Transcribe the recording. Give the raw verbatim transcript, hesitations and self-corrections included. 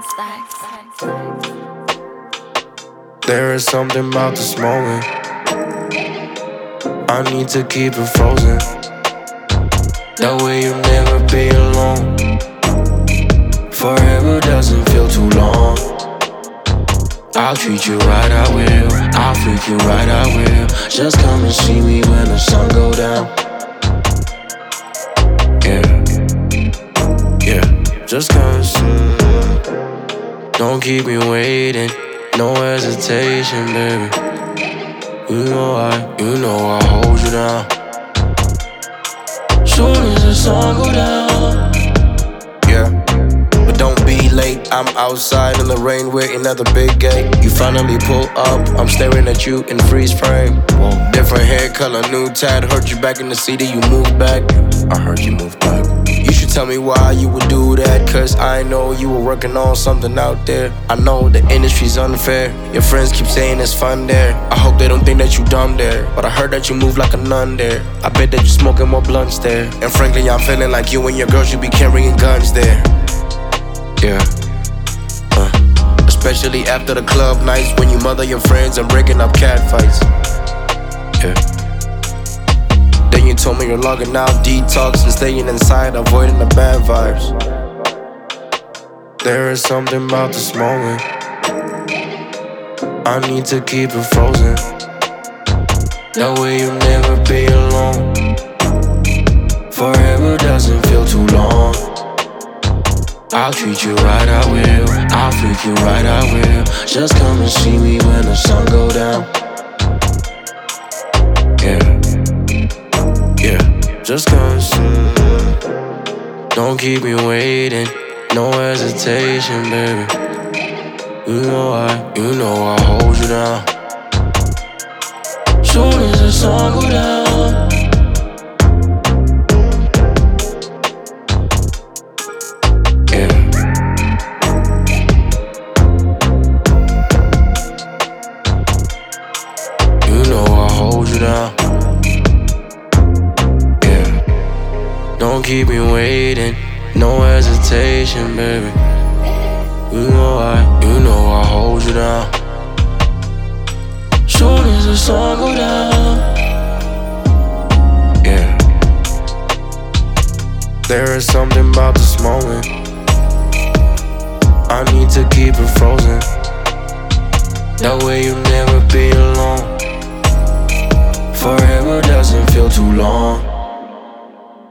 There is something about this moment. I need to keep it frozen. That way you'll never be alone. Forever doesn't feel too long. I'll treat you right, I will. I'll freak you right, I will. Just come and see me when the sun go down. Yeah, yeah. Just come and see. Don't keep me waiting. No hesitation, baby. You know I, you know I hold you down. Soon as the sun go down. Yeah, but don't be late. I'm outside in the rain waiting at the big gate. You finally pull up, I'm staring at you in freeze frame. Whoa. Different hair color, new tat. Heard you back in the city, you moved back. I heard you moved back. You should tell me why you would do that, cause I know you were working on something out there. I know the industry's unfair. Your friends keep saying it's fun there. I hope they don't think that you dumb there, but I heard that you move like a nun there. I bet that you smoking more blunts there. And frankly, I'm feeling like you and your girl should be carrying guns there. Yeah, uh, especially after the club nights when you mother your friends and breaking up cat fights. Yeah. Then you told me you're logging out, detox and staying inside, avoiding the bad vibes. There is something about this moment. I need to keep it frozen. That way you'll never be alone. Forever doesn't feel too long. I'll treat you right, I will. I'll freak you right, I will. Just come and see me when the sun go down. Yeah, yeah. Just come and see. Don't keep me waiting. No hesitation, baby. You know I, you know I hold you down. Soon as the sun go down. Down. Yeah, don't keep me waiting, no hesitation, baby. You know I, you know I hold you down. Soon as the sun go down. Yeah, there is something about this moment. I need to keep it frozen. That way you'll never be alone. Forever doesn't feel too long.